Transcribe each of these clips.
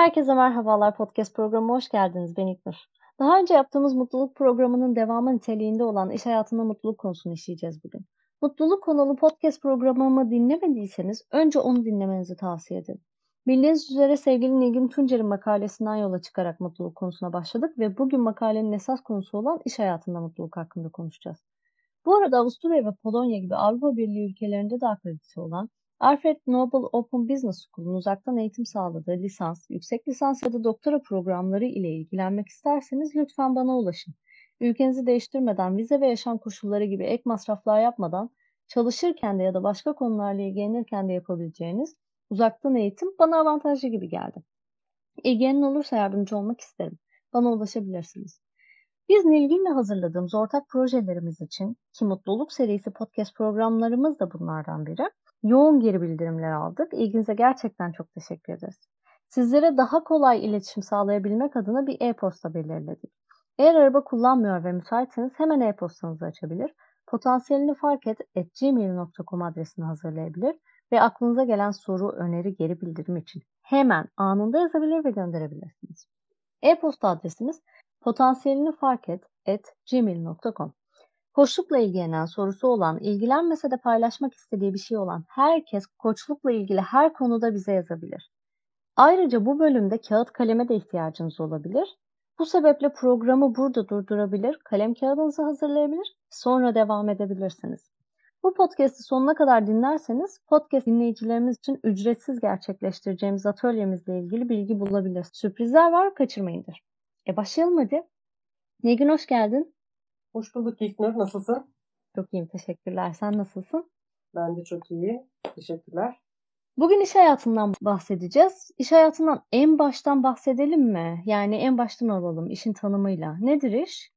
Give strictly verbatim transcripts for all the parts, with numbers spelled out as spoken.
Herkese merhabalar, podcast programıma hoş geldiniz. Ben İlknur. Daha önce yaptığımız mutluluk programının devamı niteliğinde olan iş hayatında mutluluk konusunu işleyeceğiz bugün. Mutluluk konulu podcast programımı dinlemediyseniz önce onu dinlemenizi tavsiye ederim. Bildiğiniz üzere sevgili Nilgün Tuncer'in makalesinden yola çıkarak mutluluk konusuna başladık ve bugün makalenin esas konusu olan iş hayatında mutluluk hakkında konuşacağız. Bu arada Avusturya ve Polonya gibi Avrupa Birliği ülkelerinde de akredite olan Alfred Nobel Open Business School'un uzaktan eğitim sağladığı lisans, yüksek lisans ya da doktora programları ile ilgilenmek isterseniz lütfen bana ulaşın. Ülkenizi değiştirmeden, vize ve yaşam koşulları gibi ek masraflar yapmadan, çalışırken de ya da başka konularla ilgilenirken de yapabileceğiniz uzaktan eğitim bana avantajlı gibi geldi. İlginin olursa yardımcı olmak isterim. Bana ulaşabilirsiniz. Biz Nilgün'le hazırladığımız ortak projelerimiz için, ki Mutluluk serisi podcast programlarımız da bunlardan biri, yoğun geri bildirimler aldık. İlginize gerçekten çok teşekkür ederiz. Sizlere daha kolay iletişim sağlayabilmek adına bir e-posta belirledik. Eğer araba kullanmıyor ve müsaitseniz hemen e-postanızı açabilir, potansiyelini fark et at gmail nokta com adresini hazırlayabilir ve aklınıza gelen soru, öneri, geri bildirim için hemen anında yazabilir ve gönderebilirsiniz. E-posta adresimiz potansiyelini fark et at gmail nokta com. Koçlukla ilgilenen, sorusu olan, ilgilenmese de paylaşmak istediği bir şey olan herkes koçlukla ilgili her konuda bize yazabilir. Ayrıca bu bölümde kağıt kaleme de ihtiyacınız olabilir. Bu sebeple programı burada durdurabilir, kalem kağıdınızı hazırlayabilir, sonra devam edebilirsiniz. Bu podcast'i sonuna kadar dinlerseniz podcast dinleyicilerimiz için ücretsiz gerçekleştireceğimiz atölyemizle ilgili bilgi bulabilirsiniz. Sürprizler var, kaçırmayındır. E başlayalım hadi. Nilgün hoş geldin. Hoş bulduk İlknur. Nasılsın? Çok iyiyim, teşekkürler. Sen nasılsın? Ben de çok iyi. Teşekkürler. Bugün iş hayatından bahsedeceğiz. İş hayatından en baştan bahsedelim mi? Yani en baştan alalım işin tanımıyla. Nedir iş?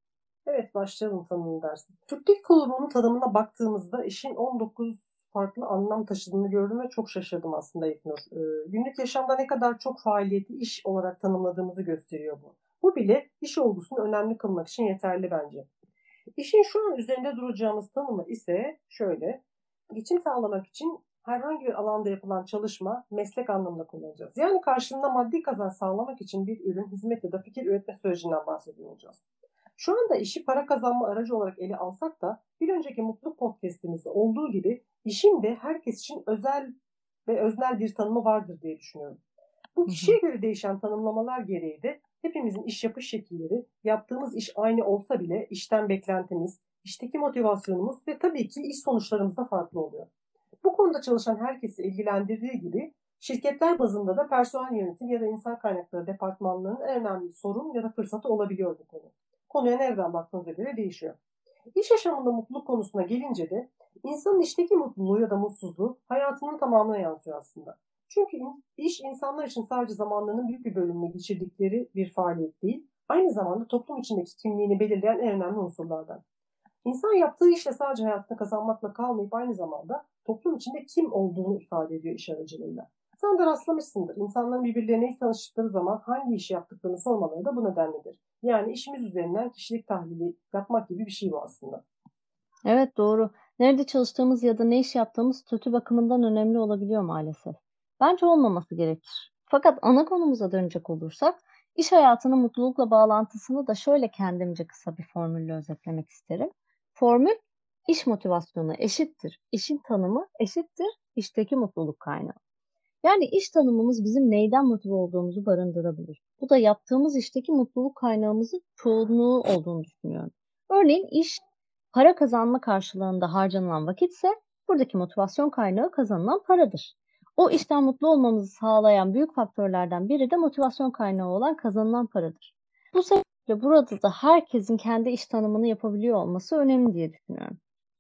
Evet, başlayalım tanımı dersin. Türk Dil Kurumu'nun tanımına baktığımızda işin on dokuz farklı anlam taşıdığını gördüm ve çok şaşırdım aslında İlknur. Ee, günlük yaşamda ne kadar çok faaliyeti iş olarak tanımladığımızı gösteriyor bu. Bu bile iş olgusunu önemli kılmak için yeterli bence. İşin şu an üzerinde duracağımız tanımı ise şöyle: geçim sağlamak için herhangi bir alanda yapılan çalışma, meslek anlamında kullanacağız. Yani karşılığında maddi kazanç sağlamak için bir ürün, hizmet ya da fikir üretme sürecinden bahsediyor olacağız. Şu anda işi para kazanma aracı olarak ele alsak da bir önceki Mutlu Podcast'imizde olduğu gibi işin de herkes için özel ve öznel bir tanımı vardır diye düşünüyorum. Bu kişiye göre değişen tanımlamalar gereği de hepimizin iş yapış şekilleri, yaptığımız iş aynı olsa bile işten beklentimiz, işteki motivasyonumuz ve tabii ki iş sonuçlarımız da farklı oluyor. Bu konuda çalışan herkesi ilgilendirdiği gibi şirketler bazında da personel yönetimi ya da insan kaynakları departmanlarının en önemli sorun ya da fırsatı olabiliyor bu konu. Konuya nereden baktığınıza göre değişiyor. İş yaşamında mutluluk konusuna gelince de insanın işteki mutluluğu ya da mutsuzluğu hayatının tamamına yansıyor aslında. Çünkü iş insanlar için sadece zamanlarının büyük bir bölümünü geçirdikleri bir faaliyet değil, aynı zamanda toplum içindeki kimliğini belirleyen en önemli unsurlardan. İnsan yaptığı işle sadece hayatını kazanmakla kalmayıp aynı zamanda toplum içinde kim olduğunu ifade ediyor iş aracılığıyla. Sen de rastlamışsındır. İnsanların birbirlerine ilk tanıştıkları zaman hangi işi yaptıklarını sormaları da bu nedenledir. Yani işimiz üzerinden kişilik tahlili yapmak gibi bir şey bu aslında. Evet, doğru. Nerede çalıştığımız ya da ne iş yaptığımız statü bakımından önemli olabiliyor maalesef. Bence olmaması gerekir. Fakat ana konumuza dönecek olursak, iş hayatının mutlulukla bağlantısını da şöyle kendimce kısa bir formülle özetlemek isterim. Formül, iş motivasyonu eşittir, işin tanımı eşittir, işteki mutluluk kaynağı. Yani iş tanımımız bizim neyden motive olduğumuzu barındırabilir. Bu da yaptığımız işteki mutluluk kaynağımızın çoğunluğu olduğunu düşünüyorum. Örneğin iş para kazanma karşılığında harcanılan vakitse buradaki motivasyon kaynağı kazanılan paradır. O işten mutlu olmamızı sağlayan büyük faktörlerden biri de motivasyon kaynağı olan kazanılan paradır. Bu sebeple burada da herkesin kendi iş tanımını yapabiliyor olması önemli diye düşünüyorum.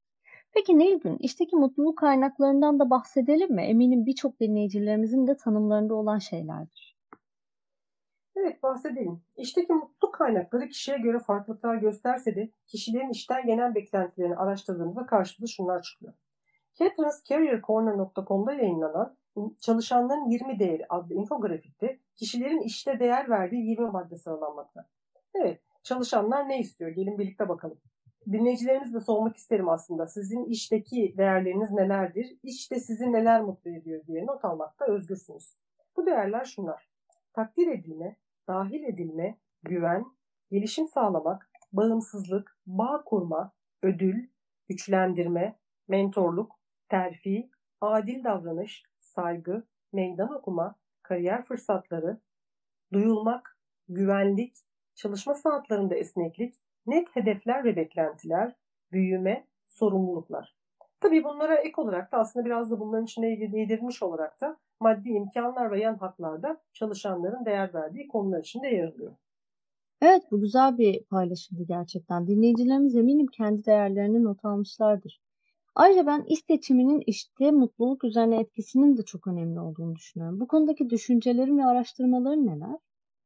Peki Nilgün, işteki mutluluk kaynaklarından da bahsedelim mi? Eminim birçok dinleyicilerimizin de tanımlarında olan şeylerdir. Evet, bahsedelim. İşteki mutluluk kaynakları kişiye göre farklılıklar gösterse de kişilerin işten genel beklentilerini araştırdığımızda karşımıza şunlar çıkıyor. Catrans Career Corner nokta com'da yayınlanan Çalışanların yirmi Değeri adlı infografikte kişilerin işte değer verdiği yirmi madde sıralanmakta. Evet, çalışanlar ne istiyor? Gelin birlikte bakalım. Dinleyicilerimizle sormak isterim aslında. Sizin işteki değerleriniz nelerdir? İşte sizi neler mutlu ediyor diye not almakta özgürsünüz. Bu değerler şunlar: takdir edilme, dahil edilme, güven, gelişim sağlamak, bağımsızlık, bağ kurma, ödül, güçlendirme, mentorluk, terfi, adil davranış, saygı, meydan okuma, kariyer fırsatları, duyulmak, güvenlik, çalışma saatlerinde esneklik, net hedefler ve beklentiler, büyüme, sorumluluklar. Tabii bunlara ek olarak da aslında biraz da bunların içine yedirmiş olarak da maddi imkanlar ve yan haklarda çalışanların değer verdiği konular içinde yer alıyor. Evet, bu güzel bir paylaşımdı gerçekten. Dinleyicilerimiz eminim kendi değerlerini not almışlardır. Ayrıca ben iş seçiminin işte mutluluk üzerine etkisinin de çok önemli olduğunu düşünüyorum. Bu konudaki düşüncelerin ve araştırmaların neler?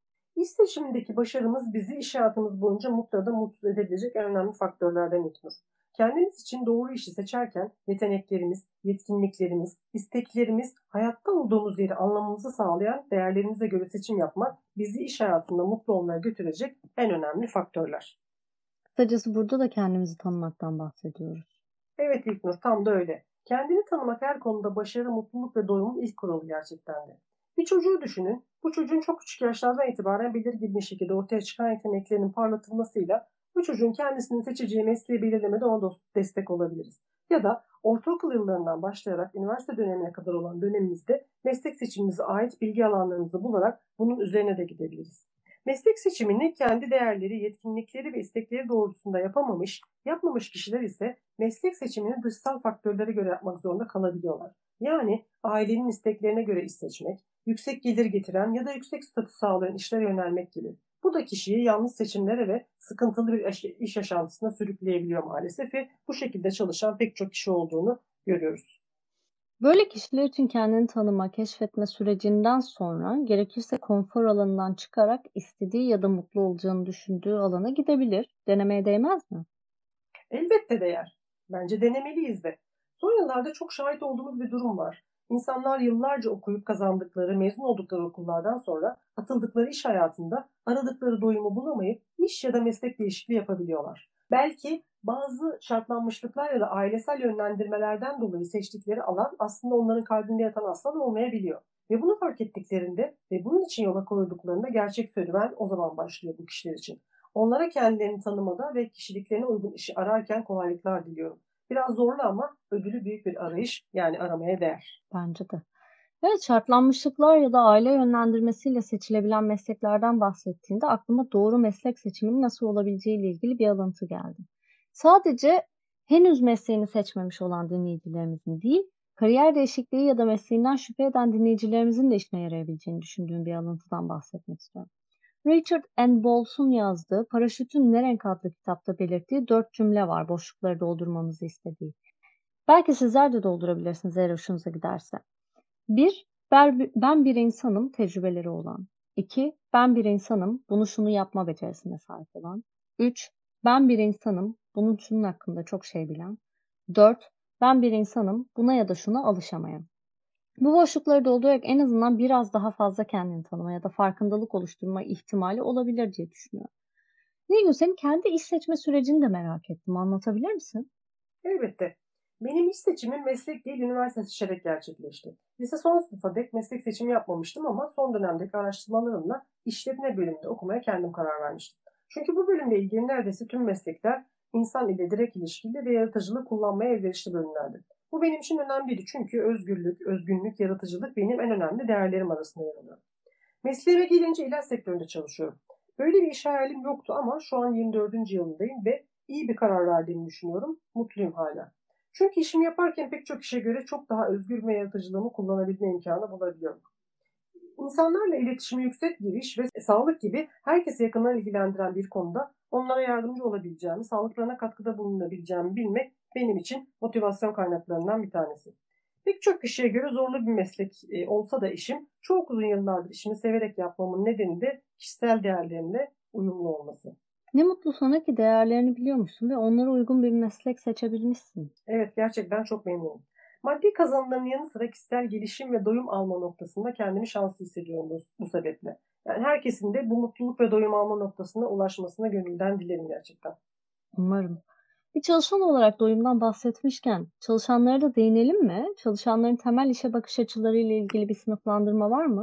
İş seçimindeki başarımız bizi iş hayatımız boyunca mutlu ya da mutsuz edebilecek en önemli faktörlerden İlknur. Kendimiz için doğru işi seçerken yeteneklerimiz, yetkinliklerimiz, isteklerimiz, hayatta olduğumuz yeri anlamamızı sağlayan değerlerimize göre seçim yapmak bizi iş hayatında mutlu olmaya götürecek en önemli faktörler. Kısacası burada da kendimizi tanımaktan bahsediyoruz. Evet İlknur, tam da öyle. Kendini tanımak her konuda başarı, mutluluk ve doyumun ilk kuralı gerçekten de. Bir çocuğu düşünün. Bu çocuğun çok küçük yaşlardan itibaren belirgin bir şekilde ortaya çıkan yeteneklerinin parlatılmasıyla bu çocuğun kendisini seçeceği mesleği belirlemede ona destek olabiliriz. Ya da ortaokul yıllarından başlayarak üniversite dönemine kadar olan dönemimizde meslek seçimimize ait bilgi alanlarımızı bularak bunun üzerine de gidebiliriz. Meslek seçimini kendi değerleri, yetkinlikleri ve istekleri doğrultusunda yapamamış, yapmamış kişiler ise meslek seçimini dışsal faktörlere göre yapmak zorunda kalabiliyorlar. Yani ailenin isteklerine göre iş seçmek, yüksek gelir getiren ya da yüksek statü sağlayan işlere yönelmek gibi. Bu da kişiyi yanlış seçimlere ve sıkıntılı bir iş yaşantısına sürükleyebiliyor maalesef ve bu şekilde çalışan pek çok kişi olduğunu görüyoruz. Böyle kişiler için kendini tanıma, keşfetme sürecinden sonra gerekirse konfor alanından çıkarak istediği ya da mutlu olacağını düşündüğü alana gidebilir. Denemeye değmez mi? Elbette değer. Bence denemeliyiz de. Son yıllarda çok şahit olduğumuz bir durum var. İnsanlar yıllarca okuyup kazandıkları, mezun oldukları okullardan sonra atıldıkları iş hayatında aradıkları doyumu bulamayıp iş ya da meslek değişikliği yapabiliyorlar. Belki bazı şartlanmışlıklar ya da ailesel yönlendirmelerden dolayı seçtikleri alan aslında onların kalbinde yatan aslan olmayabiliyor. Ve bunu fark ettiklerinde ve bunun için yola koyulduklarında gerçek serüven o zaman başlıyor bu kişiler için. Onlara kendilerini tanımada ve kişiliklerine uygun işi ararken kolaylıklar diliyorum. Biraz zorlu ama ödülü büyük bir arayış, yani aramaya değer. Bence de. Evet, şartlanmışlıklar ya da aile yönlendirmesiyle seçilebilen mesleklerden bahsettiğinde aklıma doğru meslek seçiminin nasıl olabileceğiyle ilgili bir alıntı geldi. Sadece henüz mesleğini seçmemiş olan dinleyicilerimizin değil, kariyer değişikliği ya da mesleğinden şüphe eden dinleyicilerimizin de işine yarayabileceğini düşündüğüm bir alıntıdan bahsetmek istiyorum. Richard N. Bowles'un yazdığı Paraşütün Ne Renk adlı kitapta belirttiği dört cümle var boşlukları doldurmamızı istediği. Belki sizler de doldurabilirsiniz eğer hoşunuza giderse. bir. Ben bir insanım, tecrübeleri olan. iki. Ben bir insanım, bunu şunu yapma becerisine sahip olan. üç. Ben bir insanım, bunun şunun hakkında çok şey bilen. dört. Ben bir insanım, buna ya da şuna alışamayan. Bu boşlukları doldurarak en azından biraz daha fazla kendini tanıma ya da farkındalık oluşturma ihtimali olabilir diye düşünüyorum. Nilgün, senin kendi iş seçme sürecini de merak ettim. Anlatabilir misin? Elbette. Benim iş seçimim meslek değil, üniversite seçerek gerçekleşti. Lise son sınıfa dek meslek seçimi yapmamıştım ama son dönemdeki araştırmalarımla işletme bölümünde okumaya kendim karar vermiştim. Çünkü bu bölümle ilgili neredeyse tüm meslekler insan ile direkt ilişkili ve yaratıcılığı kullanmaya elverişli bölümlerdi. Bu benim için önemliydi çünkü özgürlük, özgünlük, yaratıcılık benim en önemli değerlerim arasında yer alıyor. Mesleğime gelince ilaç sektöründe çalışıyorum. Böyle bir iş hayalim yoktu ama şu an yirmi dördüncü yılındayım ve iyi bir karar verdiğimi düşünüyorum. Mutluyum hala. Çünkü işimi yaparken pek çok işe göre çok daha özgür ve yaratıcılığımı kullanabilme imkanı bulabiliyorum. İnsanlarla iletişimi yüksek bir iş ve sağlık gibi herkesi yakından ilgilendiren bir konuda onlara yardımcı olabileceğimi, sağlıklarına katkıda bulunabileceğimi bilmek benim için motivasyon kaynaklarından bir tanesi. Pek çok kişiye göre zorlu bir meslek olsa da işim, çok uzun yıllardır işimi severek yapmamın nedeni de kişisel değerlerimle uyumlu olması. Ne mutlu sana ki değerlerini biliyormuşsun ve onlara uygun bir meslek seçebilmişsin. Evet, gerçekten çok memnunum. Maddi kazanımların yanı sıra kişisel gelişim ve doyum alma noktasında kendimi şanslı hissediyorum bu, bu sebeple. Yani herkesin de bu mutluluk ve doyum alma noktasına ulaşmasına gönülden dilerim gerçekten. Umarım. Bir çalışan olarak doyumdan bahsetmişken çalışanlara da değinelim mi? Çalışanların temel işe bakış açılarıyla ilgili bir sınıflandırma var mı?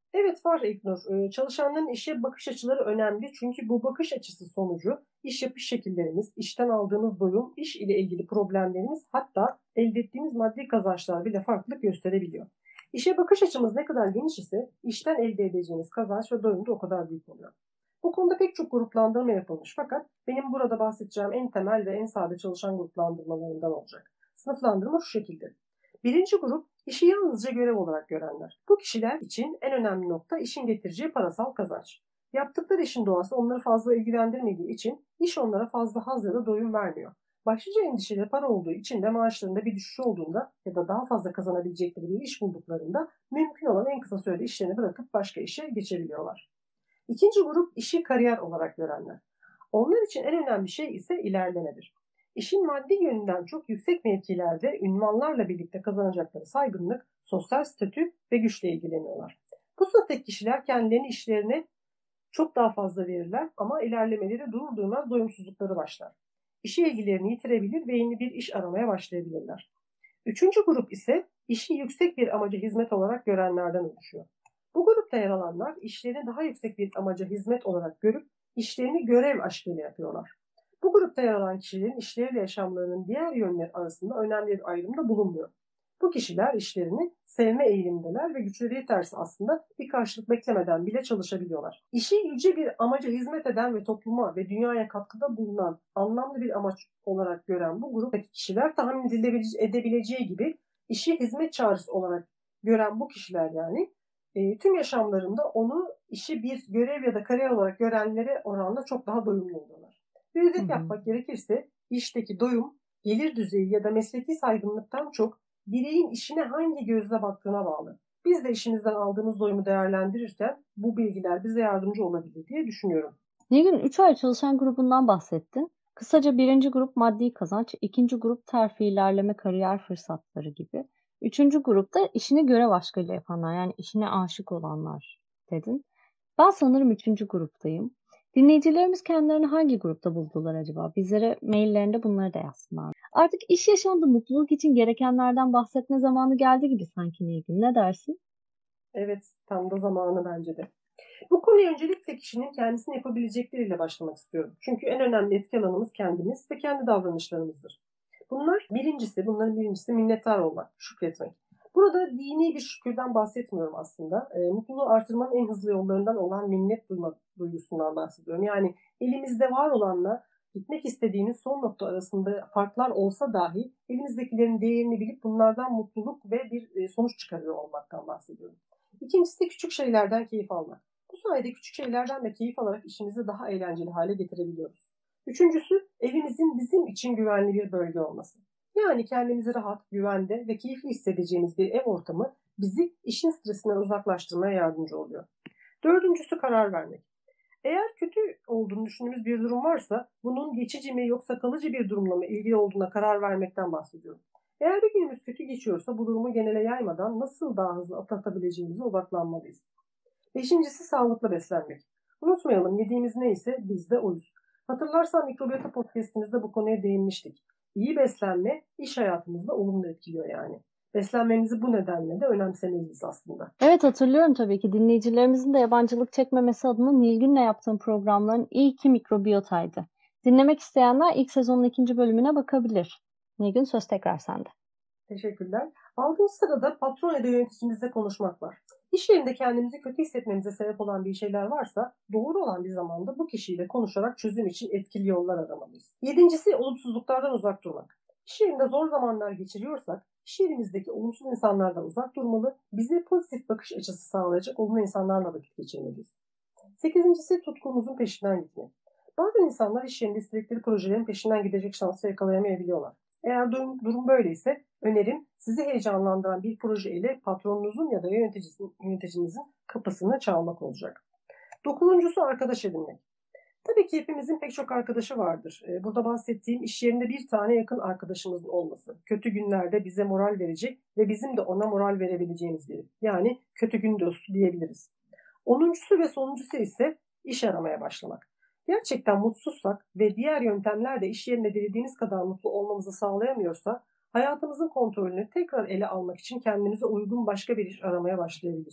Evet var İlknur. Çalışanların işe bakış açıları önemli. Çünkü bu bakış açısı sonucu iş yapış şekillerimiz, işten aldığımız doyum, iş ile ilgili problemlerimiz, hatta elde ettiğimiz maddi kazançlar bile farklılık gösterebiliyor. İşe bakış açımız ne kadar geniş ise işten elde edeceğiniz kazanç ve doyum da o kadar büyük oluyor. Bu konuda pek çok gruplandırma yapılmış fakat benim burada bahsedeceğim en temel ve en sade çalışan gruplandırmalarından olacak. Sınıflandırma şu şekilde. Birinci grup işi yalnızca görev olarak görenler. Bu kişiler için en önemli nokta işin getireceği parasal kazanç. Yaptıkları işin doğası onları fazla ilgilendirmediği için iş onlara fazla haz ya da doyum vermiyor. Başlıca endişeleri para olduğu için de maaşlarında bir düşüş olduğunda ya da daha fazla kazanabilecekleri bir iş bulduklarında mümkün olan en kısa sürede işlerini bırakıp başka işe geçebiliyorlar. İkinci grup işi kariyer olarak görenler. Onlar için en önemli şey ise ilerlemedir. İşin maddi yönünden çok yüksek mevkilerde ünvanlarla birlikte kazanacakları saygınlık, sosyal statü ve güçle ilgileniyorlar. Bu sınıftaki kişiler kendilerini işlerine çok daha fazla verirler ama ilerlemeleri durur durmaz doyumsuzlukları başlar. İşe ilgilerini yitirebilir ve yeni bir iş aramaya başlayabilirler. Üçüncü grup ise işi yüksek bir amaca hizmet olarak görenlerden oluşuyor. Bu grupta yer alanlar işlerini daha yüksek bir amaca hizmet olarak görüp işlerini görev aşkıyla yapıyorlar. Bu grupta yer alan kişilerin işleriyle yaşamlarının diğer yönleri arasında önemli bir ayrımda bulunmuyor. Bu kişiler işlerini sevme eğilimindeler ve güçleri yeterse aslında bir karşılık beklemeden bile çalışabiliyorlar. İşi yüce bir amaca hizmet eden ve topluma ve dünyaya katkıda bulunan anlamlı bir amaç olarak gören bu gruptaki kişiler tahmin edebileceği gibi işi hizmet çağrısı olarak gören bu kişiler yani e, tüm yaşamlarında onu işi bir görev ya da kariyer olarak görenlere oranla çok daha doyumlu oluyorlar. Bir özet Hı hı. yapmak gerekirse işteki doyum, gelir düzeyi ya da mesleki saygınlıktan çok bireyin işine hangi gözle baktığına bağlı. Biz de işimizden aldığımız doyumu değerlendirirken bu bilgiler bize yardımcı olabilir diye düşünüyorum. Nilgün, üç ay çalışan grubundan bahsettin. Kısaca birinci grup maddi kazanç, ikinci grup terfi ilerleme kariyer fırsatları gibi. Üçüncü grupta işini görev aşkıyla yapanlar, yani işine aşık olanlar dedin. Ben sanırım üçüncü gruptayım. Dinleyicilerimiz kendilerini hangi grupta buldular acaba? Bizlere maillerinde bunları da yazsınlar. Artık iş yaşamında mutluluk için gerekenlerden bahsetme zamanı geldi gibi sanki Nilgün. Ne dersin? Evet, tam da zamanı bence de. Bu konuya öncelikle kişinin kendisini yapabilecekleriyle başlamak istiyorum. Çünkü en önemli etki alanımız kendimiz ve kendi davranışlarımızdır. Bunlar birincisi, bunların birincisi minnettar olmak, şükretmek. Burada dini bir şükürden bahsetmiyorum aslında. E, mutluluğu artırmanın en hızlı yollarından olan minnet duyma duygusundan bahsediyorum. Yani elimizde var olanla gitmek istediğimiz son nokta arasında farklar olsa dahi elimizdekilerin değerini bilip bunlardan mutluluk ve bir sonuç çıkarıyor olmaktan bahsediyorum. İkincisi de küçük şeylerden keyif almak. Bu sayede küçük şeylerden de keyif alarak işimizi daha eğlenceli hale getirebiliyoruz. Üçüncüsü evimizin bizim için güvenli bir bölge olması. Yani kendimizi rahat, güvende ve keyifli hissedeceğimiz bir ev ortamı bizi işin stresinden uzaklaştırmaya yardımcı oluyor. Dördüncüsü karar vermek. Eğer kötü olduğunu düşündüğümüz bir durum varsa bunun geçici mi yoksa kalıcı bir durumla mı ilgili olduğuna karar vermekten bahsediyorum. Eğer bir günümüz kötü geçiyorsa bu durumu genele yaymadan nasıl daha hızlı atlatabileceğimize odaklanmalıyız. Beşincisi sağlıklı beslenmek. Unutmayalım yediğimiz neyse biz de oyuz. Hatırlarsan mikrobiyota podcastimizde bu konuya değinmiştik. İyi beslenme iş hayatımızda olumlu etkiliyor yani. Beslenmemizi bu nedenle de önemsemeliyiz aslında. Evet, hatırlıyorum tabii ki. Dinleyicilerimizin de yabancılık çekmemesi adına Nilgün'le yaptığım programların ilki mikrobiyotaydı. Dinlemek isteyenler ilk sezonun ikinci bölümüne bakabilir. Nilgün, söz tekrar sende. Teşekkürler. Altıncı sırada patron ya da yöneticimizle konuşmak var. İş yerinde kendimizi kötü hissetmemize sebep olan bir şeyler varsa doğru olan bir zamanda bu kişiyle konuşarak çözüm için etkili yollar aramalıyız. Yedincisi olumsuzluklardan uzak durmak. İş yerinde zor zamanlar geçiriyorsak iş yerimizdeki olumsuz insanlardan uzak durmalı, bize pozitif bakış açısı sağlayacak olumlu insanlarla vakit geçirmeliyiz. Sekizincisi tutkumuzun peşinden gitmek. Bazen insanlar iş yerinde istedikleri projelerin peşinden gidecek şansı yakalayamayabiliyorlar. Eğer durum, durum böyleyse önerim sizi heyecanlandıran bir proje ile patronunuzun ya da yöneticinizin kapısını çalmak olacak. Dokuzuncusu arkadaş edinmek. Tabii ki hepimizin pek çok arkadaşı vardır. Burada bahsettiğim iş yerinde bir tane yakın arkadaşımızın olması. Kötü günlerde bize moral verecek ve bizim de ona moral verebileceğimiz biri. Yani kötü gün dostu diyebiliriz. Onuncusu ve sonuncusu ise iş aramaya başlamak. Gerçekten mutsuzsak ve diğer yöntemler de iş yerinde dilediğimiz kadar mutlu olmamızı sağlayamıyorsa hayatımızın kontrolünü tekrar ele almak için kendimize uygun başka bir iş aramaya başlayabiliriz.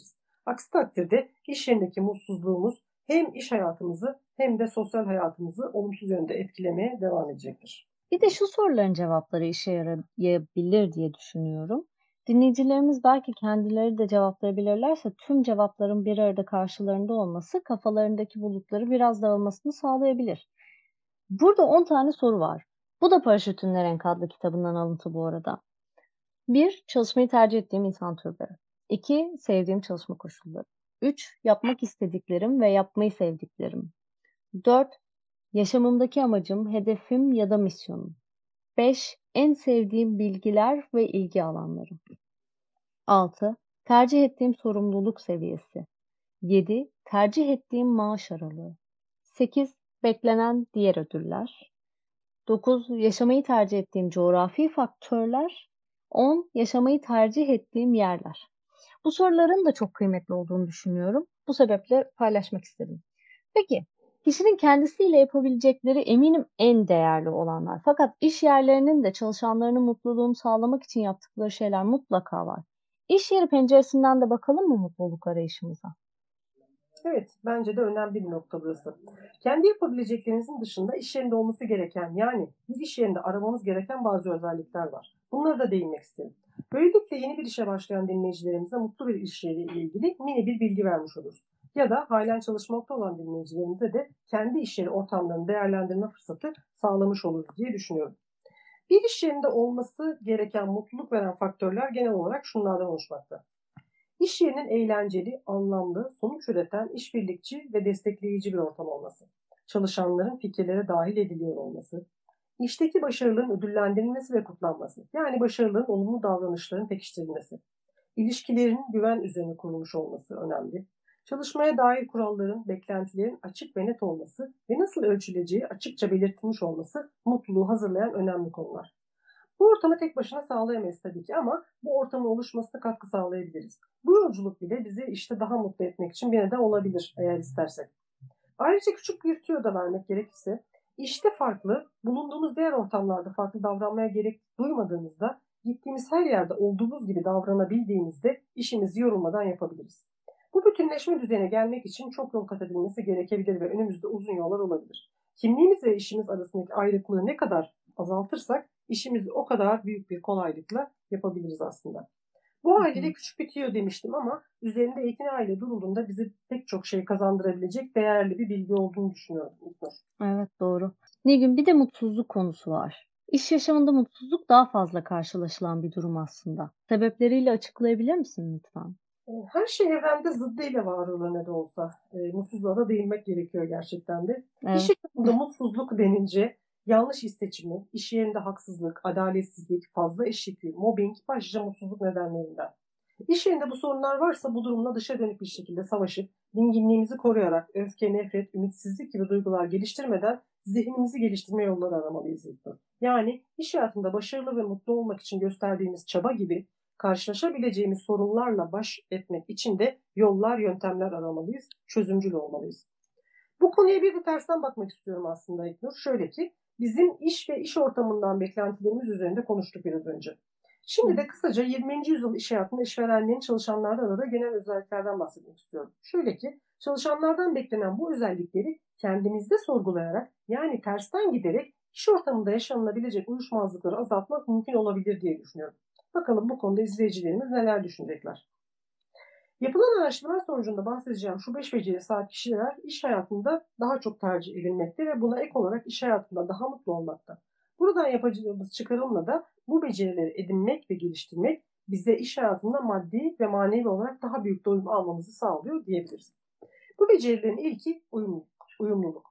Aksi takdirde iş yerindeki mutsuzluğumuz hem iş hayatımızı hem de sosyal hayatımızı olumsuz yönde etkilemeye devam edecektir. Bir de şu soruların cevapları işe yarayabilir diye düşünüyorum. Dinleyicilerimiz belki kendileri de cevaplayabilirlerse tüm cevapların bir arada karşılarında olması kafalarındaki bulutları biraz dağılmasını sağlayabilir. Burada on tane soru var. Bu da Paraşütün Ne Renk adlı kitabından alıntı bu arada. bir. Çalışmayı tercih ettiğim insan türleri. iki. Sevdiğim çalışma koşulları. üç. Yapmak istediklerim ve yapmayı sevdiklerim. dört. Yaşamımdaki amacım, hedefim ya da misyonum. beş. En sevdiğim bilgiler ve ilgi alanlarım. altı. Tercih ettiğim sorumluluk seviyesi. yedi. Tercih ettiğim maaş aralığı. sekiz. Beklenen diğer ödüller. dokuz. Yaşamayı tercih ettiğim coğrafi faktörler. on. Yaşamayı tercih ettiğim yerler. Bu soruların da çok kıymetli olduğunu düşünüyorum. Bu sebeple paylaşmak istedim. Peki, kişinin kendisiyle yapabilecekleri eminim en değerli olanlar. Fakat iş yerlerinin de çalışanlarının mutluluğunu sağlamak için yaptıkları şeyler mutlaka var. İş yeri penceresinden de bakalım mı mutluluk arayışımıza? Evet, bence de önemli bir nokta burası. Kendi yapabileceklerinizin dışında iş yerinde olması gereken, yani bir iş yerinde aramamız gereken bazı özellikler var. Bunlara da değinmek isterim. Böylelikle yeni bir işe başlayan dinleyicilerimize mutlu bir iş yeriyle ilgili mini bir bilgi vermiş oluruz. Ya da halen çalışmakta olan dinleyicilerimize de kendi iş yeri ortamlarını değerlendirme fırsatı sağlamış oluruz diye düşünüyorum. Bir iş yerinde olması gereken mutluluk veren faktörler genel olarak şunlardan oluşmakta. İş yerinin eğlenceli, anlamlı, sonuç üreten, işbirlikçi ve destekleyici bir ortam olması. Çalışanların fikirlere dahil ediliyor olması. İşteki başarıların ödüllendirilmesi ve kutlanması. Yani başarıların olumlu davranışların pekiştirilmesi. İlişkilerin güven üzerine kurulmuş olması önemli. Çalışmaya dair kuralların, beklentilerin açık ve net olması ve nasıl ölçüleceği açıkça belirtilmiş olması mutluluğu hazırlayan önemli konular. Bu ortamı tek başına sağlayamayız tabii ki ama bu ortamın oluşmasına katkı sağlayabiliriz. Bu yolculuk bile bizi işte daha mutlu etmek için bir neden olabilir eğer istersek. Ayrıca küçük bir tüyo da vermek gerekirse, işte farklı, bulunduğumuz diğer ortamlarda farklı davranmaya gerek duymadığımızda, gittiğimiz her yerde olduğumuz gibi davranabildiğimizde işimizi yorulmadan yapabiliriz. Bu bütünleşme düzeyine gelmek için çok yol kat edilmesi gerekebilir ve önümüzde uzun yollar olabilir. Kimliğimiz ve işimiz arasındaki ayrıklığı ne kadar azaltırsak işimizi o kadar büyük bir kolaylıkla yapabiliriz aslında. Bu haliyle küçük bir tüyo demiştim ama üzerinde eğitim aile durulduğunda bize pek çok şey kazandırabilecek değerli bir bilgi olduğunu düşünüyorum. Evet, doğru. Nilgün, bir de mutsuzluk konusu var. İş yaşamında mutsuzluk daha fazla karşılaşılan bir durum aslında. Sebepleriyle açıklayabilir misin lütfen? Her şey evrende zıddıyla var olur ne de olsa. E, mutsuzluğa da değinmek gerekiyor gerçekten de. Evet. İş yaşamında mutsuzluk denince yanlış iş seçimi, iş yerinde haksızlık, adaletsizlik, fazla iş yükü, mobbing başlıca mutsuzluk nedenlerinden. İş yerinde bu sorunlar varsa bu durumla dışa dönük bir şekilde savaşıp dinginliğimizi koruyarak öfke, nefret, ümitsizlik gibi duygular geliştirmeden zihnimizi geliştirme yolları aramalıyız. Yani iş hayatında başarılı ve mutlu olmak için gösterdiğimiz çaba gibi karşılaşabileceğimiz sorunlarla baş etmek için de yollar, yöntemler aramalıyız, çözümcül olmalıyız. Bu konuya bir de tersten bakmak istiyorum aslında İlknur. Şöyle ki, bizim iş ve iş ortamından beklentilerimiz üzerinde konuştuk biraz önce. Şimdi de kısaca yirminci yüzyıl iş hayatında işverenlerin çalışanlarla aradığı genel özelliklerden bahsetmek istiyorum. Şöyle ki, çalışanlardan beklenen bu özellikleri kendimizde sorgulayarak, yani tersten giderek iş ortamında yaşanılabilecek uyuşmazlıkları azaltmak mümkün olabilir diye düşünüyorum. Bakalım bu konuda izleyicilerimiz neler düşünecekler. Yapılan araştırmalar sonucunda bahsedeceğim şu beş beceriye sahip kişiler iş hayatında daha çok tercih edilmekte ve buna ek olarak iş hayatında daha mutlu olmakta. Buradan yapacağımız çıkarımla da bu becerileri edinmek ve geliştirmek bize iş hayatında maddi ve manevi olarak daha büyük doyum almamızı sağlıyor diyebiliriz. Bu becerilerin ilki uyumluluk. uyumluluk.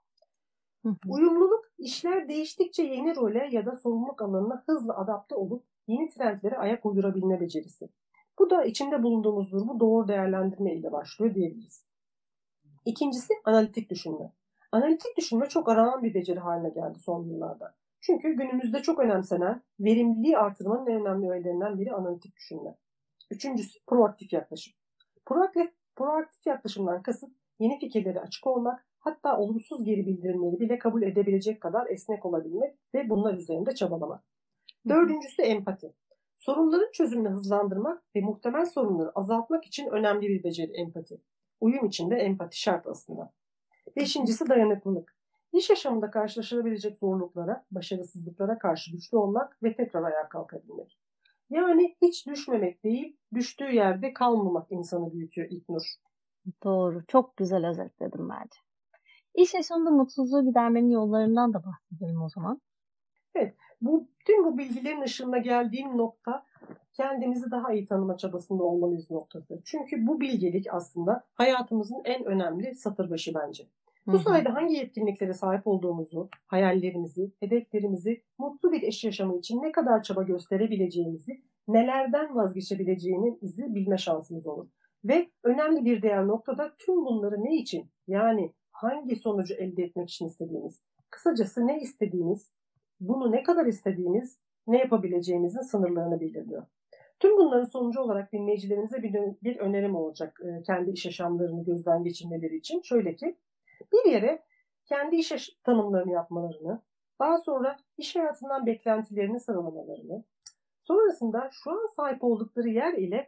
Uyumluluk, işler değiştikçe yeni role ya da sorumluluk alanına hızlı adapte olup yeni trendlere ayak uydurabilme becerisi. Bu da içinde bulunduğumuz durumu doğru değerlendirme ile başlıyor diyebiliriz. İkincisi analitik düşünme. Analitik düşünme çok aranan bir beceri haline geldi son yıllarda. Çünkü günümüzde çok önemsenen, verimliliği artırmanın en önemli öğelerinden biri analitik düşünme. Üçüncüsü proaktif yaklaşım. Proaktif, proaktif yaklaşımdan kasıt yeni fikirlere açık olmak, hatta olumsuz geri bildirimleri bile kabul edebilecek kadar esnek olabilmek ve bunlar üzerinde çabalamak. Dördüncüsü empati. Sorunların çözümünü hızlandırmak ve muhtemel sorunları azaltmak için önemli bir beceri empati. Uyum için de empati şart aslında. Beşincisi dayanıklılık. İş yaşamında karşılaşılabilecek zorluklara, başarısızlıklara karşı güçlü olmak ve tekrar ayağa kalkabilmek. Yani hiç düşmemek değil, düştüğü yerde kalmamak insanı büyütüyor İlknur. Doğru. Çok güzel özetledim bence. İş yaşamında mutsuzluğu gidermenin yollarından da bahsedelim o zaman. Evet, bu tüm bu bilgilerin ışığına geldiğim nokta kendimizi daha iyi tanıma çabasında olmalıyız noktası. Çünkü bu bilgelik aslında hayatımızın en önemli satırbaşı bence. Hı Bu hı. sayede hangi yetkinliklere sahip olduğumuzu, hayallerimizi, hedeflerimizi, mutlu bir eş yaşamı için ne kadar çaba gösterebileceğimizi, nelerden vazgeçebileceğimizi bilme şansımız olur. Ve önemli bir diğer noktada tüm bunları ne için, yani hangi sonucu elde etmek için istediğimiz, kısacası ne istediğimiz, bunu ne kadar istediğimiz, ne yapabileceğimizin sınırlarını belirliyor. Tüm bunların sonucu olarak dinleyicilerimize bir, bir önerim olacak e, kendi iş yaşamlarını gözden geçirmeleri için. Şöyle ki, bir yere kendi iş tanımlarını yapmalarını, daha sonra iş hayatından beklentilerini sıralamalarını, sonrasında şu an sahip oldukları yer ile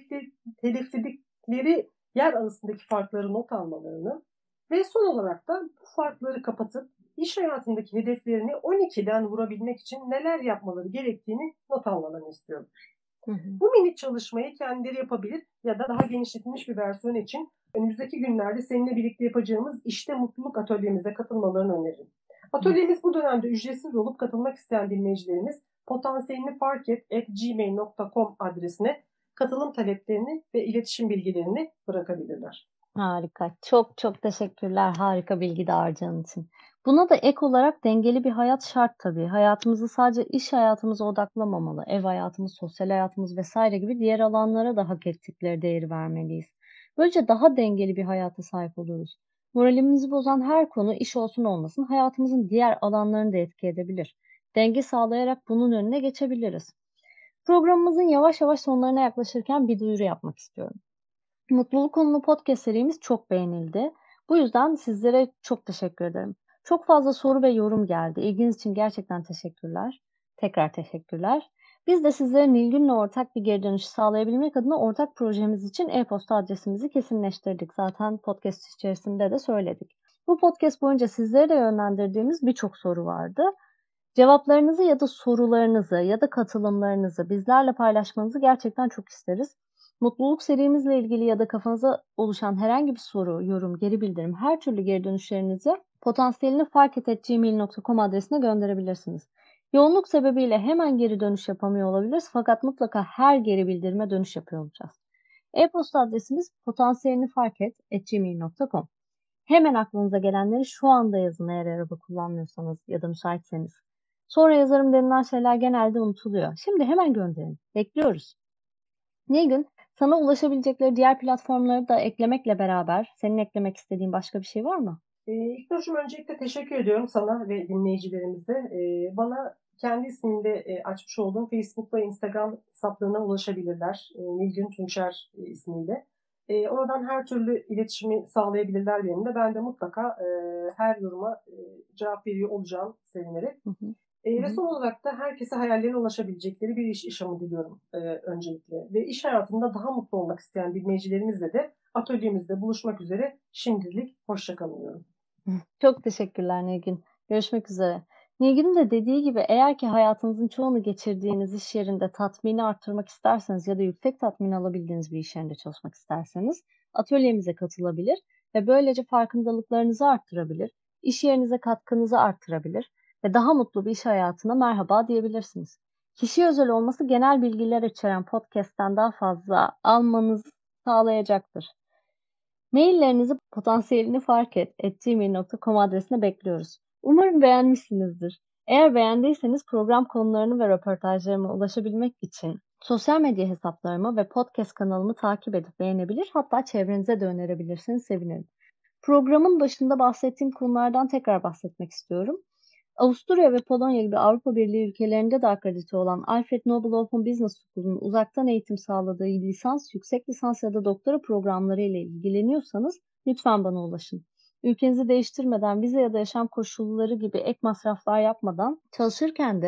hedefledikleri yer arasındaki farkları not almalarını ve son olarak da bu farkları kapatıp iş hayatındaki hedeflerini on ikiden vurabilmek için neler yapmaları gerektiğini not almalarını istiyorum. Hı hı. Bu minik çalışmayı kendileri yapabilir ya da daha genişletilmiş bir versiyon için önümüzdeki günlerde seninle birlikte yapacağımız İşte Mutluluk atölyemize katılmalarını öneririm. Atölyemiz bu dönemde ücretsiz olup katılmak isteyen dinleyicilerimiz potansiyelini fark et at gmail nokta com adresine katılım taleplerini ve iletişim bilgilerini bırakabilirler. Harika. Çok çok teşekkürler harika bilgi dağarcığın için. Buna da ek olarak dengeli bir hayat şart tabii. Hayatımızı sadece iş hayatımıza odaklamamalı. Ev hayatımız, sosyal hayatımız vesaire gibi diğer alanlara da hak ettikleri değeri vermeliyiz. Böylece daha dengeli bir hayata sahip oluruz. Moralimizi bozan her konu iş olsun olmasın hayatımızın diğer alanlarını da etki edebilir. Denge sağlayarak bunun önüne geçebiliriz. Programımızın yavaş yavaş sonlarına yaklaşırken bir duyuru yapmak istiyorum. Mutluluk konulu podcast serimiz çok beğenildi. Bu yüzden sizlere çok teşekkür ederim. Çok fazla soru ve yorum geldi. İlginiz için gerçekten teşekkürler. Tekrar teşekkürler. Biz de sizlere Nilgün'le ortak bir geri dönüş sağlayabilmek adına ortak projemiz için e-posta adresimizi kesinleştirdik. Zaten podcast içerisinde de söyledik. Bu podcast boyunca sizlere de yönlendirdiğimiz birçok soru vardı. Cevaplarınızı ya da sorularınızı ya da katılımlarınızı bizlerle paylaşmanızı gerçekten çok isteriz. Mutluluk serimizle ilgili ya da kafanıza oluşan herhangi bir soru, yorum, geri bildirim, her türlü geri dönüşlerinizi potansiyelini fark et at gmail nokta com adresine gönderebilirsiniz. Yoğunluk sebebiyle hemen geri dönüş yapamıyor olabiliriz fakat mutlaka her geri bildirime dönüş yapıyor olacağız. E-posta adresimiz potansiyelini fark et at gmail nokta com. Hemen aklınıza gelenleri şu anda yazın eğer araba kullanmıyorsanız ya da müsaitseniz. Sonra yazarım denilen şeyler genelde unutuluyor. Şimdi hemen gönderin. Bekliyoruz. Nilgün, sana ulaşabilecekleri diğer platformları da eklemekle beraber senin eklemek istediğin başka bir şey var mı? Ee, İlknur'cum öncelikle teşekkür ediyorum sana ve dinleyicilerimize. Ee, bana kendi ismimde e, açmış olduğum Facebook ve Instagram hesaplarına ulaşabilirler. E, Nilgün Tunçer e, ismiyle. E, oradan her türlü iletişimi sağlayabilirler benimle. Ben de mutlaka e, her yoruma e, cevap veriyor olacağım sevinerek. Hı hı. E, Hı ve hı. son olarak da herkese hayallerine ulaşabilecekleri bir iş yaşamı diliyorum e, öncelikle. Ve iş hayatında daha mutlu olmak isteyen dinleyicilerimizle de atölyemizde buluşmak üzere şimdilik hoşçakalın diyorum. Çok teşekkürler Nilgün. Görüşmek üzere. Nilgün'ün de dediği gibi eğer ki hayatınızın çoğunu geçirdiğiniz iş yerinde tatmini arttırmak isterseniz ya da yüksek tatmin alabildiğiniz bir iş yerinde çalışmak isterseniz atölyemize katılabilir ve böylece farkındalıklarınızı arttırabilir, iş yerinize katkınızı arttırabilir ve daha mutlu bir iş hayatına merhaba diyebilirsiniz. Kişiye özel olması genel bilgiler içeren podcast'ten daha fazla almanızı sağlayacaktır. Maillerinizi potansiyelini fark et at gmail nokta com adresine bekliyoruz. Umarım beğenmişsinizdir. Eğer beğendiyseniz program konularını ve röportajlarıma ulaşabilmek için sosyal medya hesaplarımı ve podcast kanalımı takip edip beğenebilir, hatta çevrenize de önerebilirsiniz, sevinirim. Programın başında bahsettiğim konulardan tekrar bahsetmek istiyorum. Avusturya ve Polonya gibi Avrupa Birliği ülkelerinde de akredite olan Alfred Nobel Open Business School'un uzaktan eğitim sağladığı lisans, yüksek lisans ya da doktora programları ile ilgileniyorsanız lütfen bana ulaşın. Ülkenizi değiştirmeden, vize ya da yaşam koşulları gibi ek masraflar yapmadan çalışırken de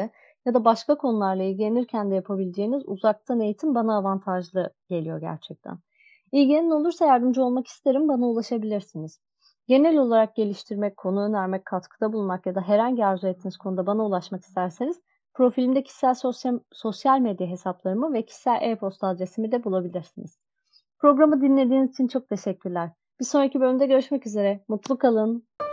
ya da başka konularla ilgilenirken de yapabileceğiniz uzaktan eğitim bana avantajlı geliyor gerçekten. İlginin olursa yardımcı olmak isterim, bana ulaşabilirsiniz. Genel olarak geliştirmek, konu önermek, katkıda bulunmak ya da herhangi arzu ettiğiniz konuda bana ulaşmak isterseniz profilimde kişisel sosyal, sosyal medya hesaplarımı ve kişisel e-posta adresimi de bulabilirsiniz. Programı dinlediğiniz için çok teşekkürler. Bir sonraki bölümde görüşmek üzere. Mutlu kalın.